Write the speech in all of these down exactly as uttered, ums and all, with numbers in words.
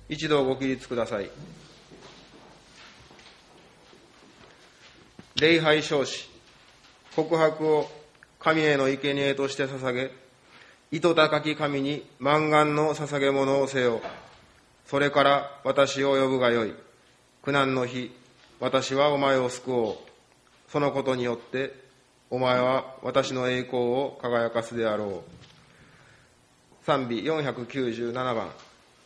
一同ご起立ください。礼拝称し、告白を神への生贄として捧げ、糸高き神に満願の捧げ物をせよ。それから私を呼ぶがよい。苦難の日、私はお前を救おう。そのことによって、お前は私の栄光を輝かすであろう。賛美よんひゃくきゅうじゅうななばん。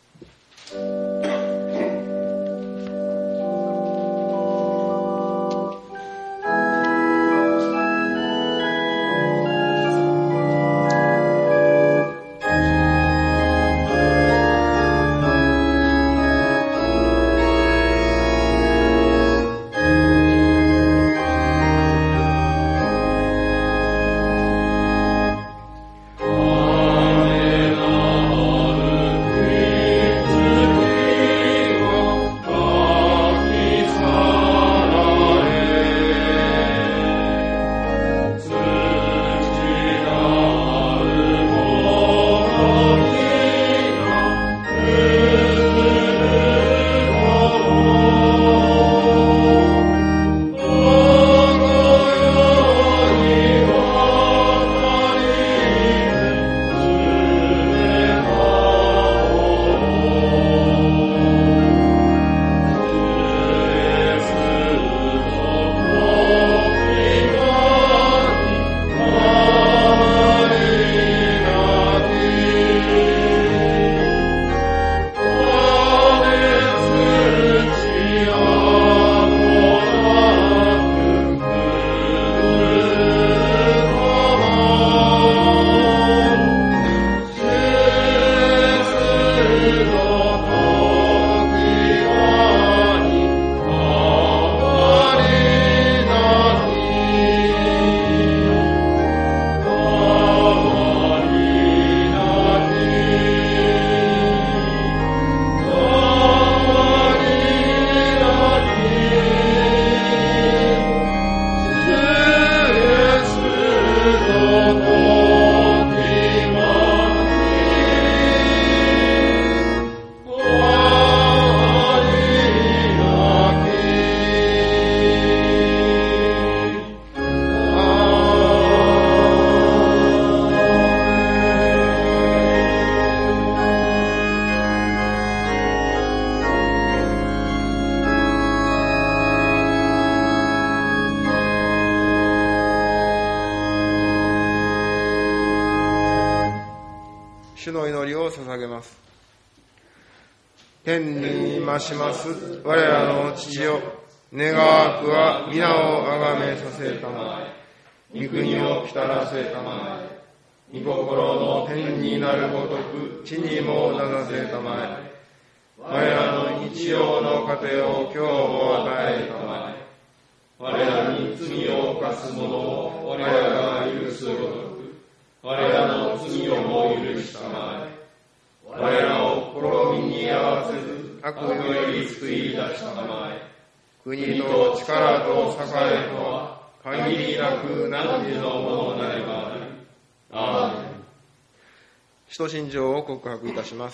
主の祈りを捧げます。天に増します我らの父よ、願わくは皆をあがめさせたまえ、御国を来たらせたまえ、御心の天になるごとく地にもなさせたまえ、我らの日曜の糧を今日も与えたまえ、我らに罪を犯す者を我らが許すごとく我らの罪をも許したまえ、我らを試みに合わせず悪より救い出したまえ、国と力と栄えとは限りなく汝のものなればなり。アーメン。使徒信条を告白いたします。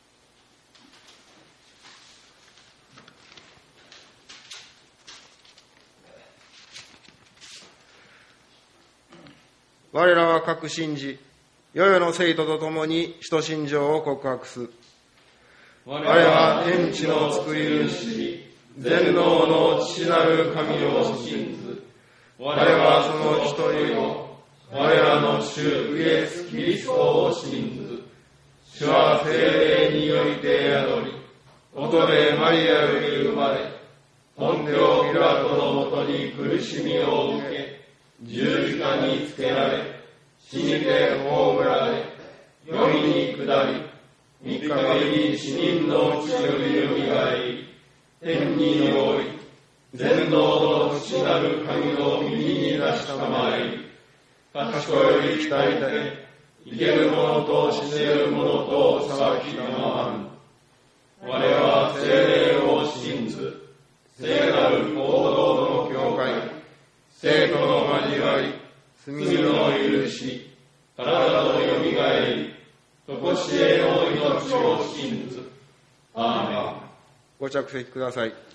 我らは確信じ、世々の生徒と共に使徒信条を告白す。我は天地の作り主、全能の父なる神を信ず。我はその一人を、我らの主イエス・キリストを信ず。主は聖霊によりて宿り、乙女マリアより生まれ、本領ピラトのもとに苦しみを受け、十字架につけられ、死にて葬られ、世に下り、三日目に死人のうちよりよみがえり、天に昇り、全能の父なる神の右に出したまえり、賢より鍛えて、生ける者と死ねる者と裁きたまわん。我は聖霊を信ず、聖なる行動の教会、生徒の交わり、罪の許し、体のよみがえり、とこしえの命を信ず。 アーメン。 ご着席ください。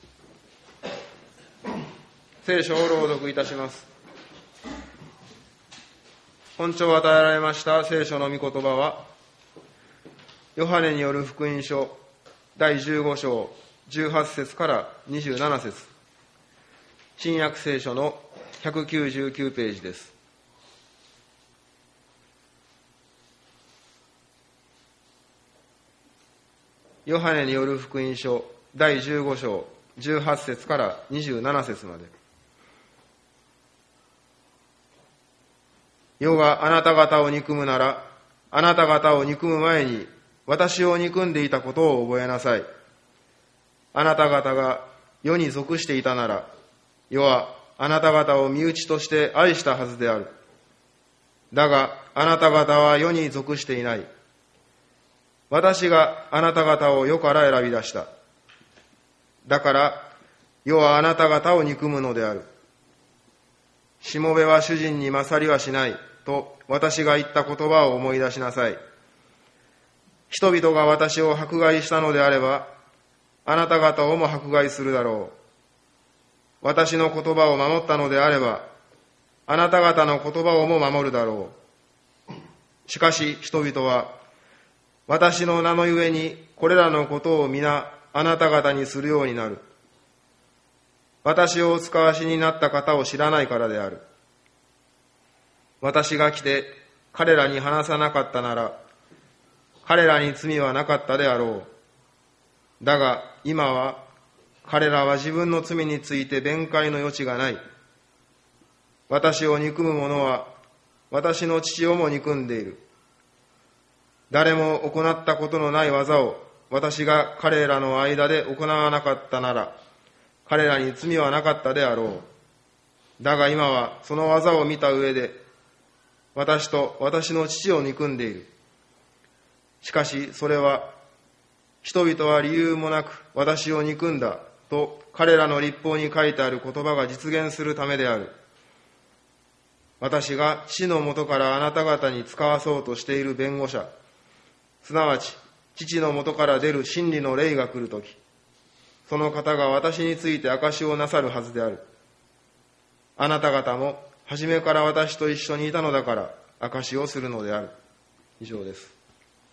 聖書を朗読いたします。本朝与えられました聖書の御言葉は、ヨハネによる福音書だいじゅうご章じゅうはち節からにじゅうなな節、新約聖書のひゃくきゅうじゅうきゅうページです。ヨハネによる福音書だいじゅうご章じゅうはち節からにじゅうなな節まで。世があなた方を憎むなら、あなた方を憎む前に私を憎んでいたことを覚えなさい。あなた方が世に属していたなら、世はあなた方を身内として愛したはずである。だがあなた方は世に属していない。私があなた方を世から選び出した。だから世はあなた方を憎むのである。しもべは主人に勝りはしないと私が言った言葉を思い出しなさい。人々が私を迫害したのであれば、あなた方をも迫害するだろう。私の言葉を守ったのであれば、あなた方の言葉をも守るだろう。しかし人々は、私の名のゆえにこれらのことを皆あなた方にするようになる。私をお使わしになった方を知らないからである。私が来て彼らに話さなかったなら、彼らに罪はなかったであろう。だが今は彼らは自分の罪について弁解の余地がない。私を憎む者は私の父をも憎んでいる。誰も行ったことのない技を私が彼らの間で行わなかったなら、彼らに罪はなかったであろう。だが今はその技を見た上で、私と私の父を憎んでいる。しかしそれは、人々は理由もなく私を憎んだと彼らの律法に書いてある言葉が実現するためである。私が父のもとからあなた方に使わそうとしている弁護者、すなわち父のもとから出る真理の霊が来るとき、その方が私について証しをなさるはずである。あなた方も初めから私と一緒にいたのだから証しをするのである。以上です。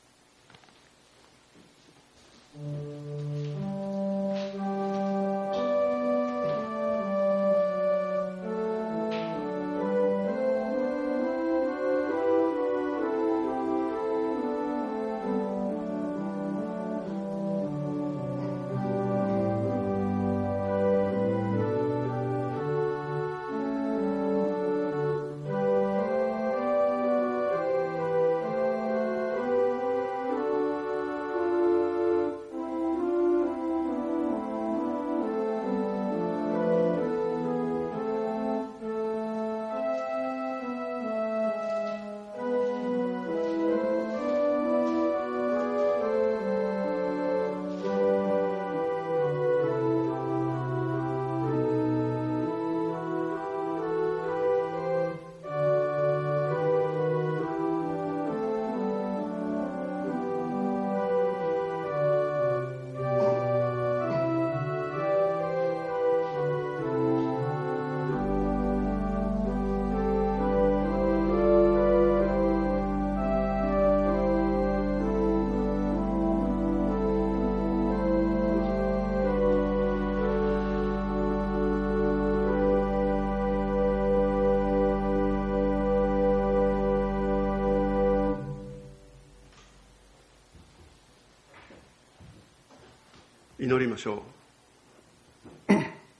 祈りましょう。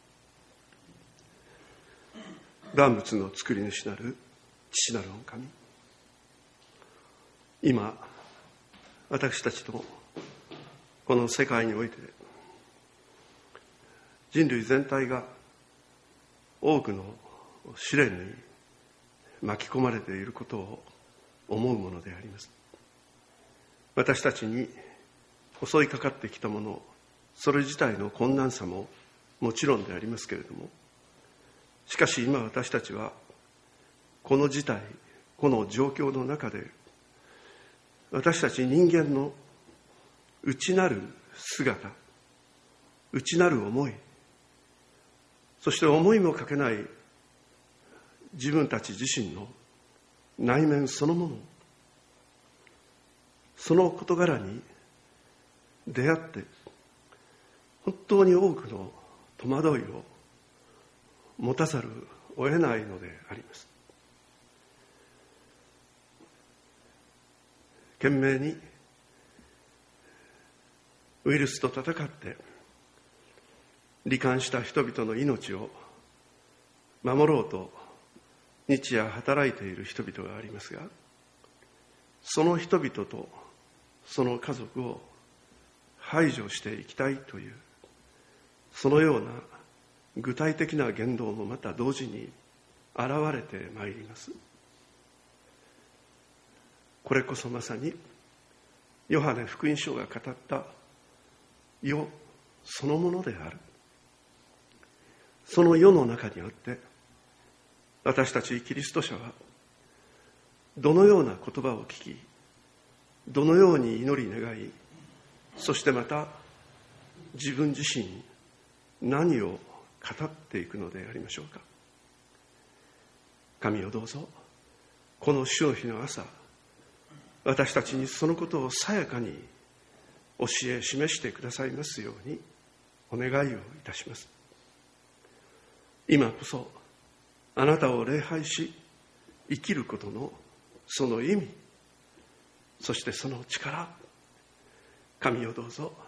万物の作り主なる父なる御神、今私たちとこの世界において人類全体が多くの試練に巻き込まれていることを思うものであります。私たちに襲いかかってきたもの、それ自体の困難さももちろんでありますけれども、しかし今私たちはこの事態、この状況の中で私たち人間の内なる姿、内なる思い、そして思いもかけない自分たち自身の内面そのもの、その事柄に出会って本当に多くの戸惑いを持たざるを得ないのであります。懸命にウイルスと戦って罹患した人々の命を守ろうと日夜働いている人々がありますが、その人々とその家族を排除していきたいという、そのような具体的な言動もまた同時に現れてまいります。これこそまさにヨハネ福音書が語った世そのものである。その世の中にあって私たちキリスト者はどのような言葉を聞き、どのように祈り願い、そしてまた自分自身何を語っていくのでありましょうか。神をどうぞこの主の日の朝、私たちにそのことをさやかに教え示してくださいますようにお願いをいたします。今こそあなたを礼拝し生きることのその意味、そしてその力、神をどうぞ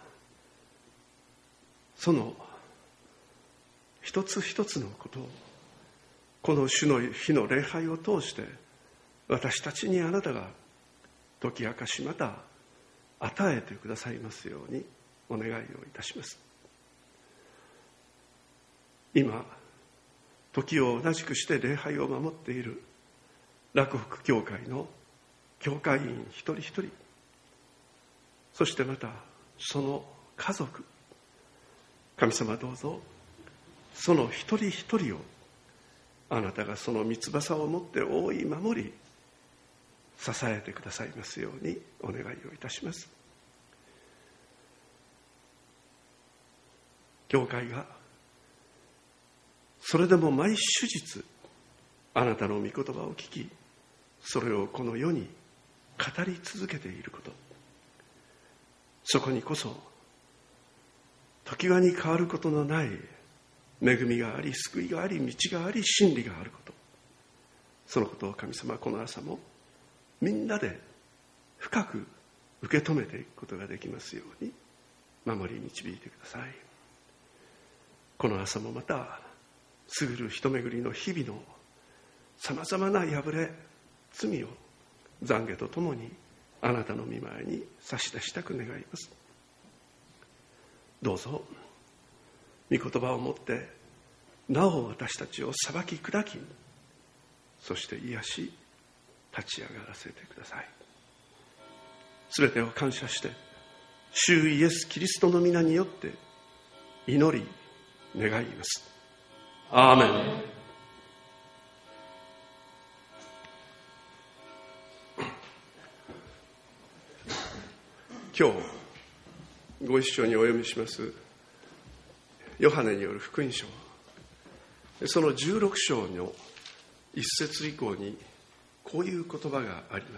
その一つ一つのことをこの主の日の礼拝を通して私たちにあなたが解き明かし、また与えてくださいますようにお願いをいたします。今時を同じくして礼拝を守っている洛北教会の教会員一人一人、そしてまたその家族、神様どうぞその一人一人をあなたがその三翼を持って覆い守り支えてくださいますようにお願いをいたします。教会がそれでも毎手日あなたの御言葉を聞き、それをこの世に語り続けていること、そこにこそ時々に変わることのない恵みがあり、救いがあり、道があり、真理があること、そのことを神様この朝もみんなで深く受け止めていくことができますように守り導いてください。この朝もまた過ぐる人巡りの日々のさまざまな破れ罪を懺悔とともにあなたの御前に差し出したく願います。どうぞ御言葉をもってなお私たちを裁き砕き、そして癒し立ち上がらせてください。すべてを感謝して主イエスキリストの皆によって祈り願います。アーメン。今日ご一緒にお読みしますヨハネによる福音書、そのじゅうろく章の一節以降にこういう言葉があります。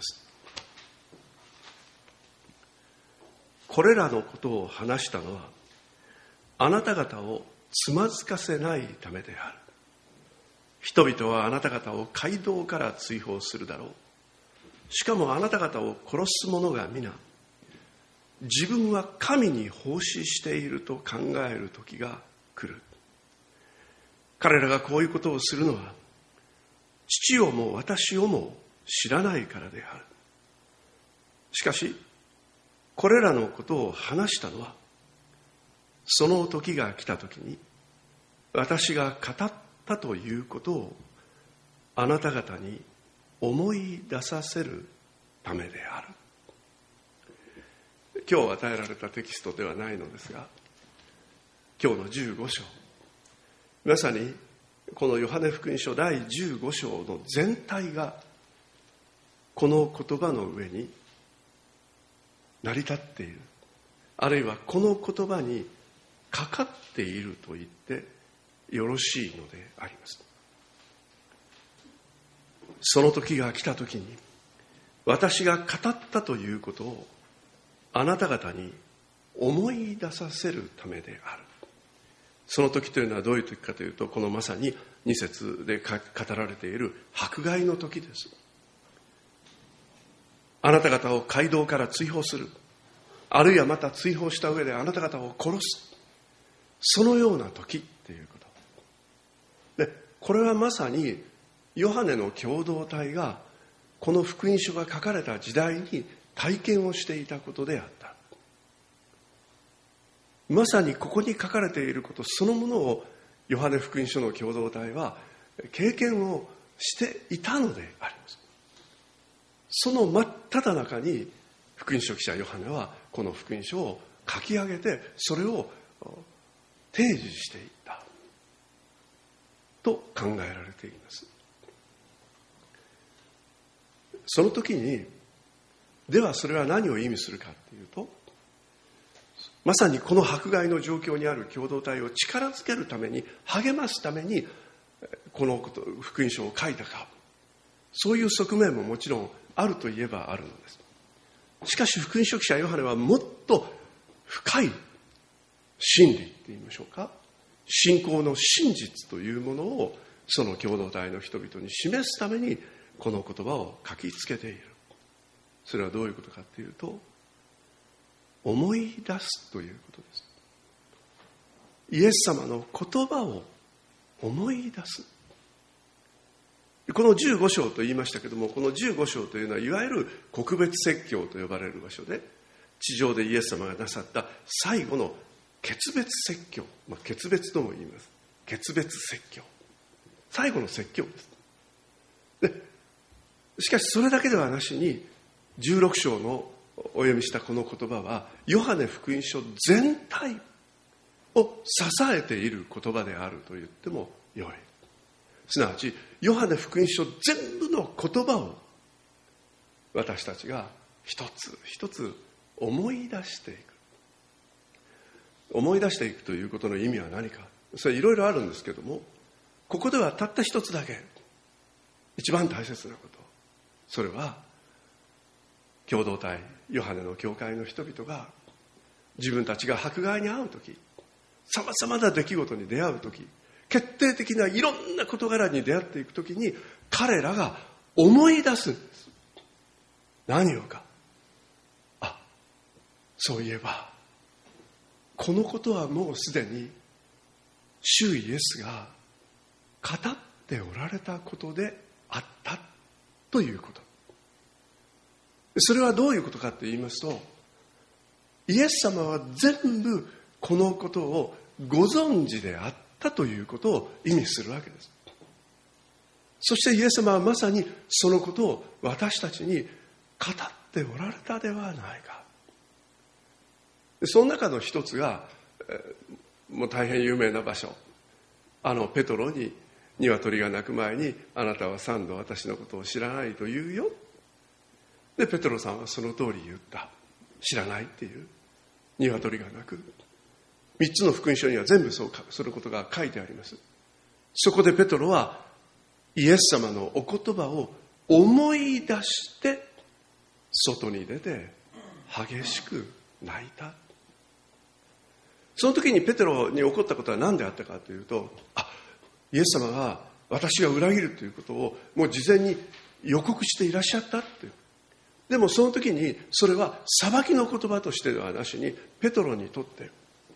これらのことを話したのはあなた方をつまずかせないためである。人々はあなた方を街道から追放するだろう。しかもあなた方を殺す者が皆自分は神に奉仕していると考える時が来る。彼らがこういうことをするのは父をも私をも知らないからである。しかしこれらのことを話したのはその時が来た時に私が語ったということをあなた方に思い出させるためである。今日与えられたテキストではないのですが、今日のじゅうご章、まさにこのヨハネ福音書第じゅうご章の全体がこの言葉の上に成り立っている、 あるいはこの言葉にかかっていると言ってよろしいのであります。その時が来た時に、私が語ったということをあなた方に思い出させるためである。その時というのはどういう時かというと、このまさにに節で語られている迫害の時です。あなた方を街道から追放する、あるいはまた追放した上であなた方を殺す、そのような時っていうことで、これはまさにヨハネの共同体がこの福音書が書かれた時代に体験をしていたことであった。まさにここに書かれていることそのものをヨハネ福音書の共同体は経験をしていたのであります。その真っ只中に福音書記者ヨハネはこの福音書を書き上げて、それを提示していったと考えられています。その時に、ではそれは何を意味するかというと、まさにこの迫害の状況にある共同体を力づけるために、励ますためにこのこと福音書を書いたか、そういう側面ももちろんあるといえばあるのです。しかし福音書記者ヨハネはもっと深い真理って言いましょうか、信仰の真実というものをその共同体の人々に示すためにこの言葉を書きつけている。それはどういうことかというと、思い出すということです。イエス様の言葉を思い出す。このじゅうご章と言いましたけども、このじゅうご章というのはいわゆる告別説教と呼ばれる場所で、地上でイエス様がなさった最後の決別説教、まあ、決別とも言います。決別説教、最後の説教です。でしかしそれだけではなしに、じゅうろく章のお読みしたこの言葉はヨハネ福音書全体を支えている言葉であると言ってもよい。すなわちヨハネ福音書全部の言葉を私たちが一つ一つ思い出していく。思い出していくということの意味は何か、それいろいろあるんですけども、ここではたった一つだけ一番大切なこと、それは共同体ヨハネの教会の人々が自分たちが迫害に遭うとき、さまざまな出来事に出会うとき、決定的ないろんな事柄に出会っていくときに、彼らが思い出すんです。何をか、あ、そういえばこのことはもうすでに主イエスが語っておられたことであったということ。それはどういうことかと言いますと、イエス様は全部このことをご存知であったということを意味するわけです。そしてイエス様はまさにそのことを私たちに語っておられたではないか。その中の一つがもう大変有名な場所、あのペトロに鶏が鳴く前にあなたは三度私のことを知らないと言うよ。でペトロさんはその通り言った。知らないっていう、鶏が鳴く。三つの福音書には全部そうすることが書いてあります。そこでペトロはイエス様のお言葉を思い出して外に出て激しく泣いた。その時にペテロに起こったことは何であったかというと、あ、イエス様が私が裏切るということをもう事前に予告していらっしゃったっていう。でもその時にそれは裁きの言葉としてではなしに、ペトロにとって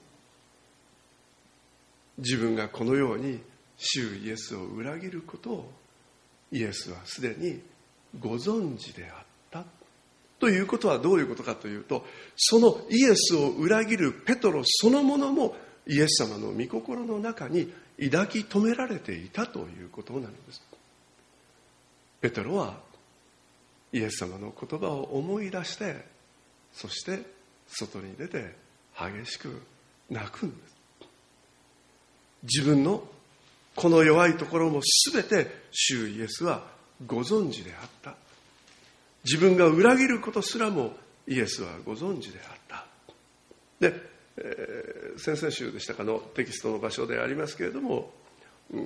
自分がこのように主イエスを裏切ることをイエスはすでにご存知であったということはどういうことかというと、そのイエスを裏切るペトロそのものもイエス様の御心の中に抱き留められていたということなのです。ペトロはイエス様の言葉を思い出して、そして外に出て激しく泣くんです。自分のこの弱いところもすべて主イエスはご存知であった。自分が裏切ることすらもイエスはご存知であった。 で、えー、先々週でしたかのテキストの場所でありますけれども、うん、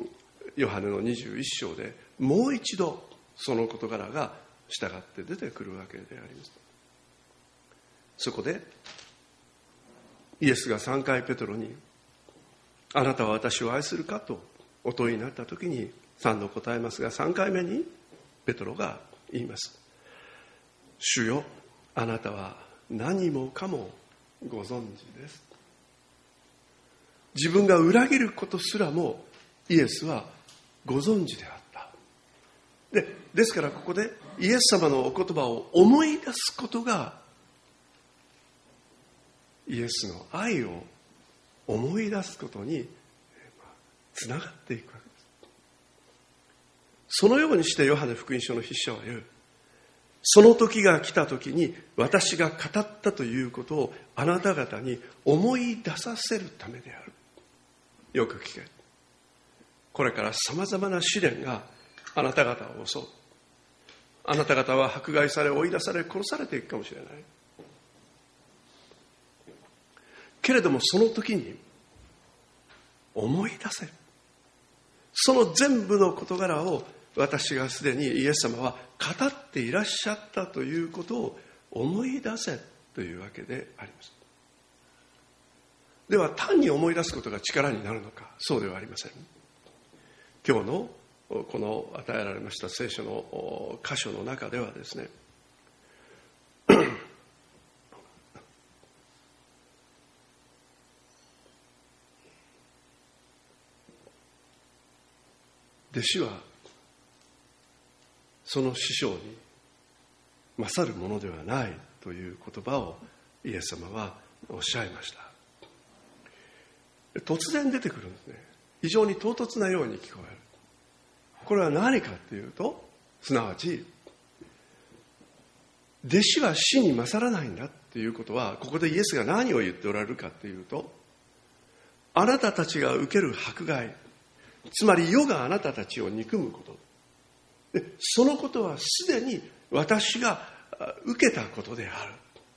ヨハネのにじゅういっ章でもう一度その事柄が従って出てくるわけであります。そこでイエスがさんかいペテロに、あなたは私を愛するかとお問いになった時にさんど答えますが、さんかいめにペテロが言います。主よ、あなたは何もかもご存知です。自分が裏切ることすらもイエスはご存知であった。で、ですからここでイエス様のお言葉を思い出すことがイエスの愛を思い出すことにつながっていくわけです。そのようにしてヨハネ福音書の筆者は言う。その時が来た時に私が語ったということをあなた方に思い出させるためである。よく聞け。これからさまざまな試練があなた方を襲う。あなた方は迫害され追い出され殺されていくかもしれない。けれどもその時に思い出せる。その全部の事柄を私がすでにイエス様は語っていらっしゃったということを思い出せというわけであります。では単に思い出すことが力になるのか、そうではありません。今日のこの与えられました聖書の箇所の中ではですね、弟子はその師匠に勝るものではないという言葉をイエス様はおっしゃいました。突然出てくるんですね。非常に唐突なように聞こえる。これは何かというと、すなわち弟子は師に勝らないんだということは、ここでイエスが何を言っておられるかというと、あなたたちが受ける迫害、つまり世があなたたちを憎むことで、そのことはすでに私が受けたことである。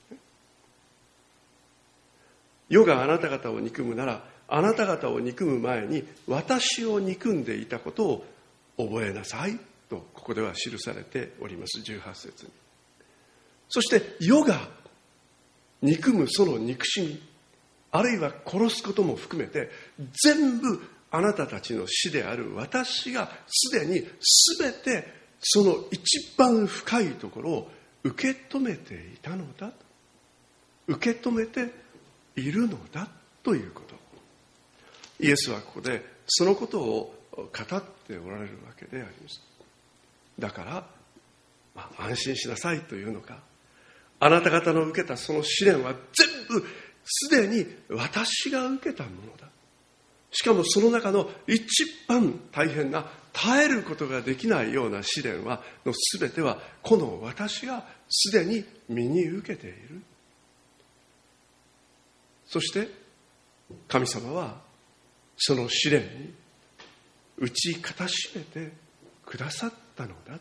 世があなた方を憎むなら、あなた方を憎む前に私を憎んでいたことを覚えなさいとここでは記されております。じゅうはち節に。そして世が憎むその憎しみ、あるいは殺すことも含めて、全部あなたたちの死である私がすでに全てその一番深いところを受け止めていたのだ、受け止めているのだということ。イエスはここでそのことを語っておられるわけであります。だから、まあ、安心しなさいというのか、あなた方の受けたその試練は全部すでに私が受けたものだ。しかもその中の一番大変な耐えることができないような試練はの全てはこの私がすでに身に受けている。そして神様はその試練に打ち勝たしめてくださったのだ。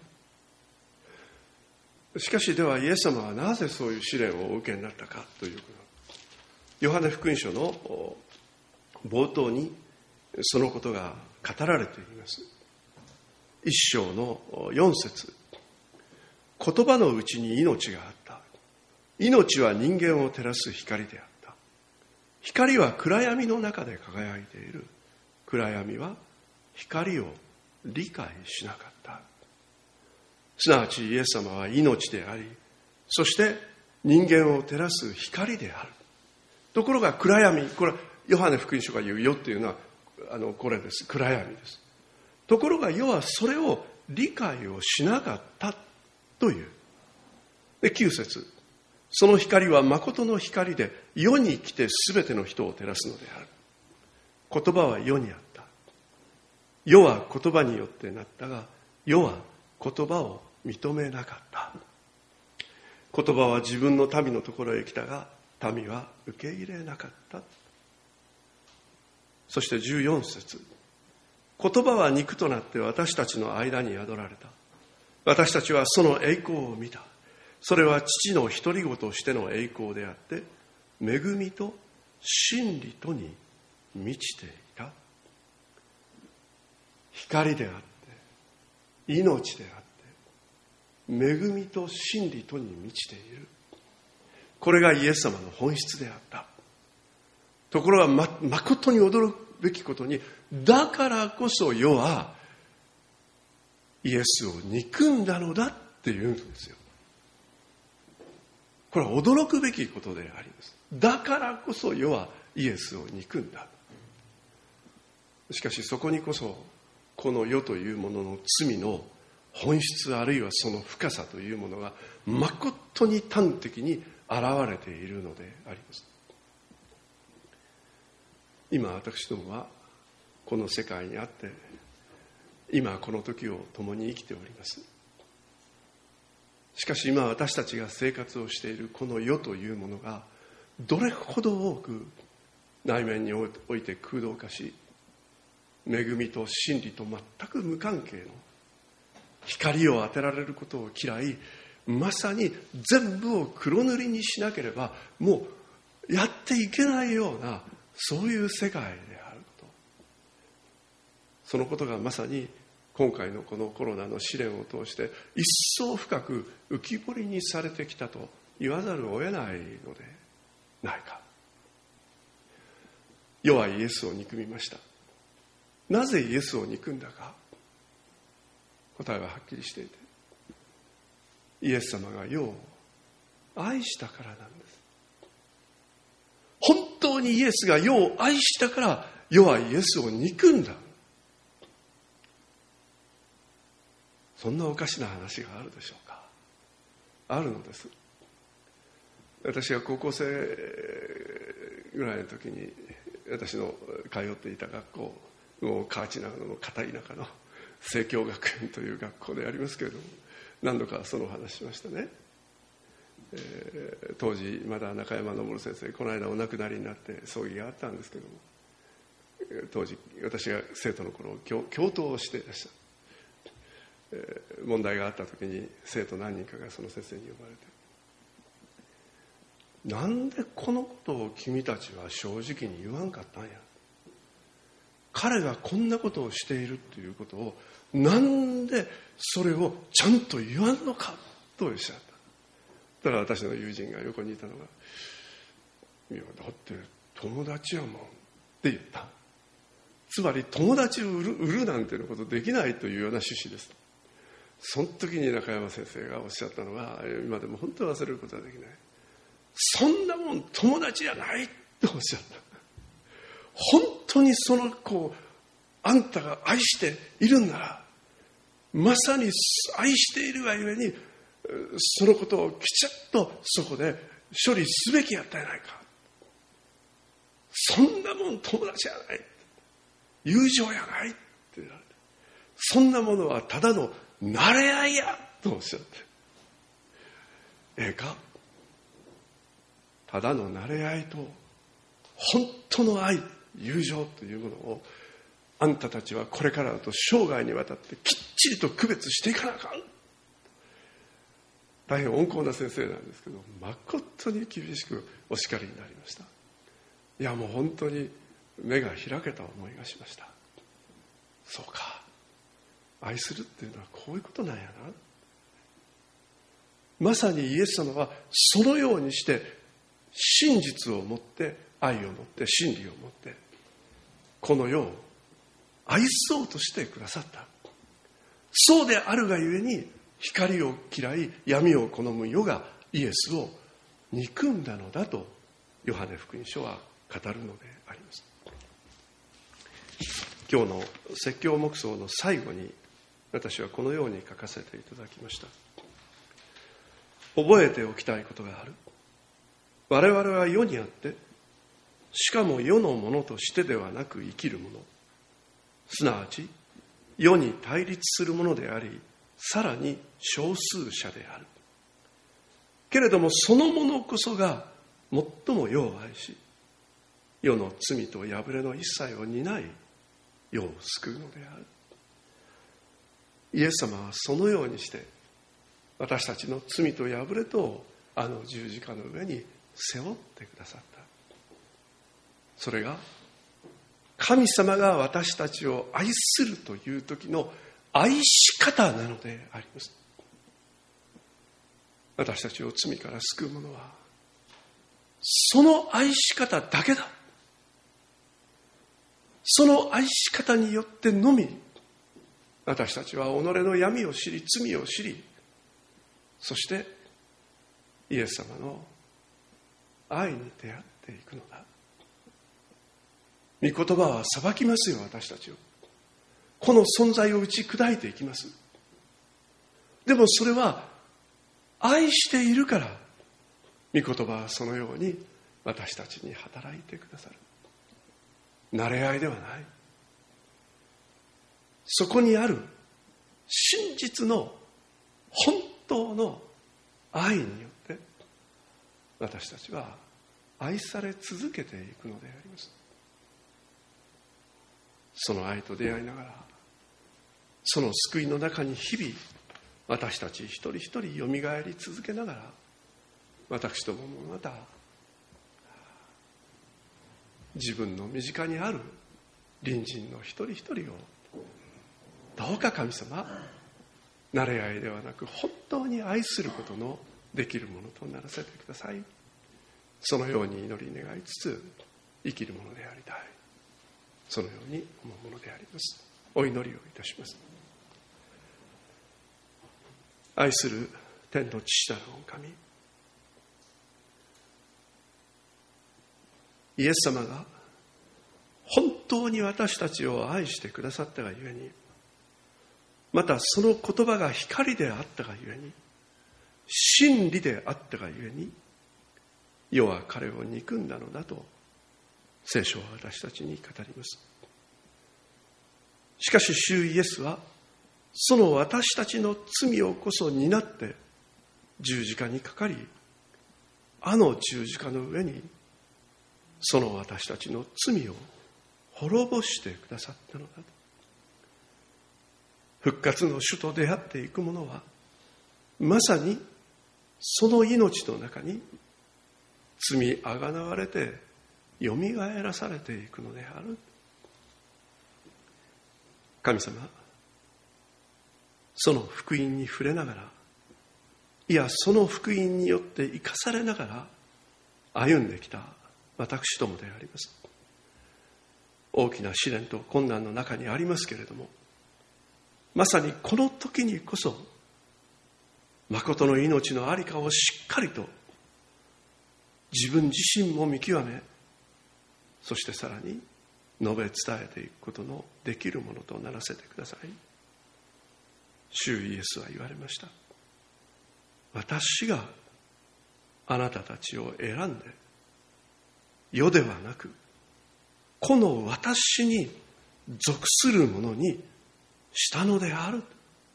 しかしではイエス様はなぜそういう試練をお受けになったかということ。ヨハネ福音書の冒頭にそのことが語られています。一章の四節。言葉のうちに命があった。命は人間を照らす光であった。光は暗闇の中で輝いている。暗闇は光を理解しなかった。すなわちイエス様は命であり、そして人間を照らす光である。ところが暗闇、これはヨハネ福音書が言う世っていうのはあのこれです。暗闇です。ところが世はそれを理解をしなかったという。で、きゅう節。その光は誠の光で世に来てすべての人を照らすのである。言葉は世にあった。世は言葉によってなったが、世は言葉を認めなかった。言葉は自分の民のところへ来たが、民は受け入れなかった。そしてじゅうよん節。言葉は肉となって私たちの間に宿られた。私たちはその栄光を見た。それは父の独り子としての栄光であって、 恵みと真理とに満ちていた。光であって命であって恵みと真理とに満ちている。これがイエス様の本質であった。ところが ま, 誠に驚くべきことに、だからこそ世はイエスを憎んだのだっていうんですよ。これは驚くべきことであります。だからこそ世はイエスを憎んだ。しかしそこにこそこの世というものの罪の本質、あるいはその深さというものが誠に端的に現れているのであります。今私どもはこの世界にあって今この時を共に生きております。しかし今私たちが生活をしているこの世というものがどれほど多く内面において空洞化し、恵みと真理と全く無関係の光を当てられることを嫌い、まさに全部を黒塗りにしなければもうやっていけないような、そういう世界であること、そのことがまさに今回のこのコロナの試練を通して一層深く浮き彫りにされてきたと言わざるを得ないのでないか。世はイエスを憎みました。なぜイエスを憎んだか、答えははっきりしていて、イエス様が世を愛したからなんです。本当にイエスが世を愛したから世はイエスを憎んだ。そんなおかしな話があるでしょうか。あるのです。私が高校生ぐらいの時に、私の通っていた学校、もう河内長野の片田舎の聖教学園という学校でありますけれども、何度かその話しましたね。えー、当時まだ中山昇先生、この間お亡くなりになって葬儀があったんですけども、当時私が生徒の頃教教頭をしていらっしゃる。問題があった時に生徒何人かがその先生に呼ばれて、なんでこのことを君たちは正直に言わんかったんや、彼がこんなことをしているということをなんでそれをちゃんと言わんのかとおっしゃった。だから私の友人が横にいたのが、いやだって友達やもんって言った。つまり友達を売る、売るなんていうことできないというような趣旨です。その時に中山先生がおっしゃったのは、今でも本当に忘れることはできない。そんなもん友達じゃないとおっしゃった。本当にその子をあんたが愛しているんなら、まさに愛しているがゆえにそのことをきちっとそこで処理すべきやったやないか。そんなもん友達じゃない、友情やないって言われて、そんなものはただの慣れ合いやとおっしゃって、ええか、ただの慣れ合いと本当の愛、友情というものをあんたたちはこれからだと生涯にわたってきっちりと区別していかなあかん。大変温厚な先生なんですけど、誠に厳しくお叱りになりました。いやもう本当に目が開けた思いがしました。そうか、愛するっていうのはこういうことなんやな。まさにイエス様はそのようにして真実を持って、愛を持って、真理を持ってこの世を愛そうとしてくださった。そうであるがゆえに光を嫌い闇を好む世がイエスを憎んだのだとヨハネ福音書は語るのであります。今日の説教黙想の最後に私はこのように書かせていただきました。覚えておきたいことがある。我々は世にあって、しかも世のものとしてではなく生きるもの、すなわち世に対立するものであり、さらに少数者である。けれどもそのものこそが最も世を愛し、世の罪と破れの一切を担い世を救うのである。イエス様はそのようにして私たちの罪と破れとあの十字架の上に背負ってくださった。それが神様が私たちを愛するという時の愛し方なのであります。私たちを罪から救うものはその愛し方だけだ。その愛し方によってのみ私たちは己の闇を知り、罪を知り、そしてイエス様の愛に出会っていくのだ。御言葉は裁きますよ、私たちを。この存在を打ち砕いていきます。でもそれは愛しているから、御言葉はそのように私たちに働いてくださる。慣れ合いではない。そこにある真実の本当の愛によって私たちは愛され続けていくのであります。その愛と出会いながら、その救いの中に日々私たち一人一人よみがえり続けながら、私どももまた自分の身近にある隣人の一人一人をどうか神様、慣れ合いではなく本当に愛することのできるものとならせてください。そのように祈り願いつつ生きるものでありたい、そのように思うものであります。お祈りをいたします。愛する天の父なる御神、イエス様が本当に私たちを愛してくださったがゆえに、またその言葉が光であったがゆえに、真理であったがゆえに、世は彼を憎んだのだと聖書は私たちに語ります。しかし主イエスはその私たちの罪をこそ担って十字架にかかり、あの十字架の上にその私たちの罪を滅ぼしてくださったのだと。復活の主と出会っていく者はまさにその命の中に罪あがなわれてよみがえらされていくのである。神様、その福音に触れながら、いやその福音によって生かされながら歩んできた私どもであります。大きな試練と困難の中にありますけれども、まさにこの時にこそ誠の命の在りかをしっかりと自分自身も見極め、そしてさらに述べ伝えていくことのできるものとならせてください。主イエスは言われました。私があなたたちを選んで、世ではなくこの私に属する者にしたのである。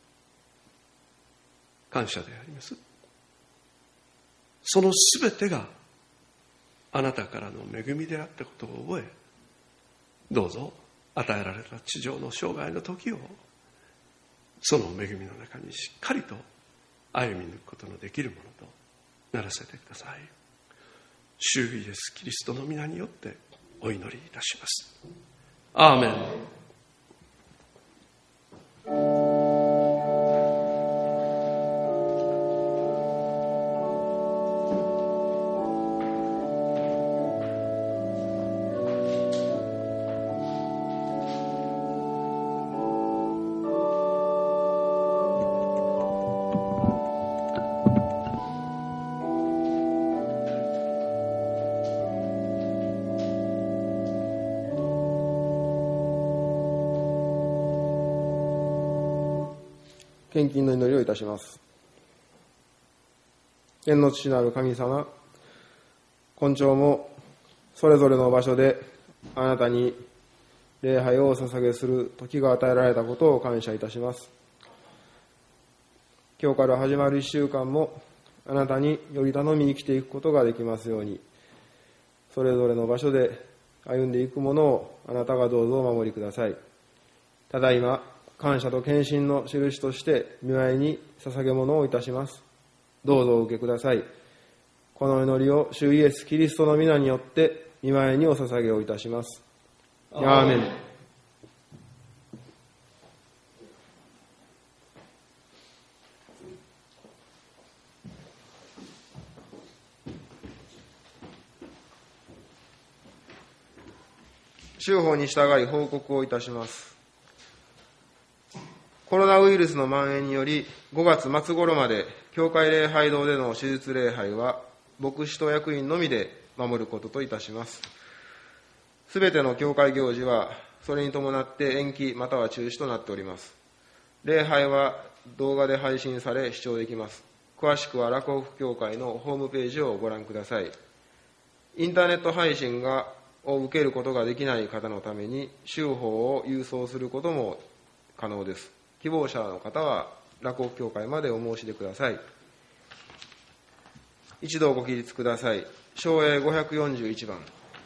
感謝であります。そのすべてがあなたからの恵みであったことを覚え、どうぞ与えられた地上の生涯の時をその恵みの中にしっかりと歩み抜くことのできるものとならせてください。主イエスキリストの皆によってお祈りいたします。アーメン。 献金の祈りをいたします。天の父なる神様、今朝もそれぞれの場所であなたに礼拝をお捧げする時が与えられたことを感謝いたします。今日から始まる一週間もあなたにより頼みに生きていくことができますように、それぞれの場所で歩んでいくものをあなたがどうぞお守りください。ただいま感謝と献身の印として御前に捧げ物をいたします。どうぞお受けください。 この祈りを主イエス・キリストの皆によって御前にお捧げをいたします。アーメン。州法に従い報告をいたします。コロナウイルスの蔓延によりごがつ末頃まで教会礼拝堂での手術礼拝は牧師と役員のみで守ることといたします。すべての教会行事はそれに伴って延期または中止となっております。礼拝は動画で配信され視聴できます。詳しくは洛北教会のホームページをご覧ください。インターネット配信がを受けることができない方のために州法を郵送することも可能です。希望者の方は洛北教会までお申し出ください。一同ご起立ください。唱詠ごひゃくよんじゅういちばん。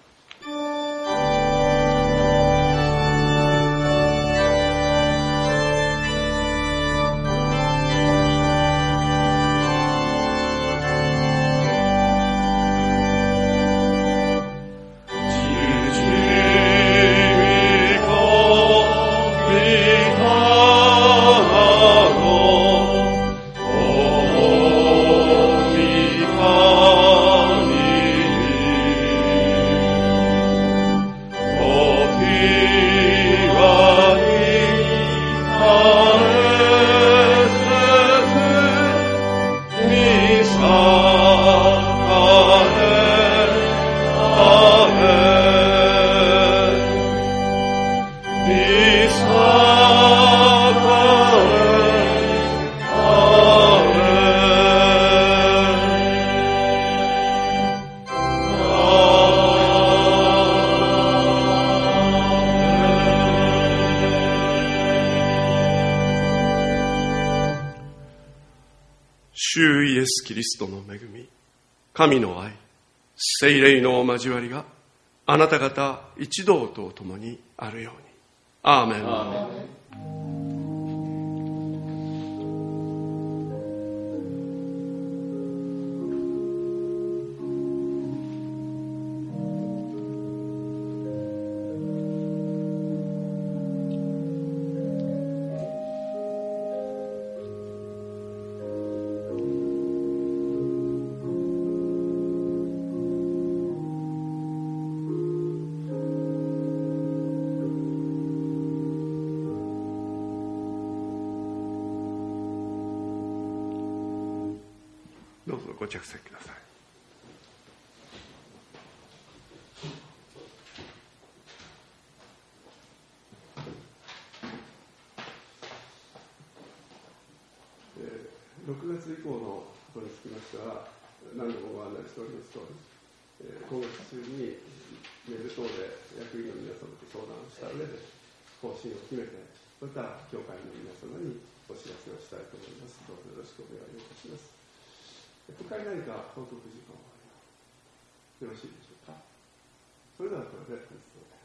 主イエス・キリストの恵み、神の愛、聖霊の交わりがあなた方一同と共にあるように。アーメン。アーメン。どうぞご着席ください。ろくがつ以降のことにつきましては何度もご案内しておりますとおり、今月中にメール等で役員の皆様と相談をした上で方針を決めて、また教会の皆様にお知らせをしたいと思います。どうぞよろしくお願いいたします。他に何か報告時間はあります。よろしいでしょうか。それではこれで本日の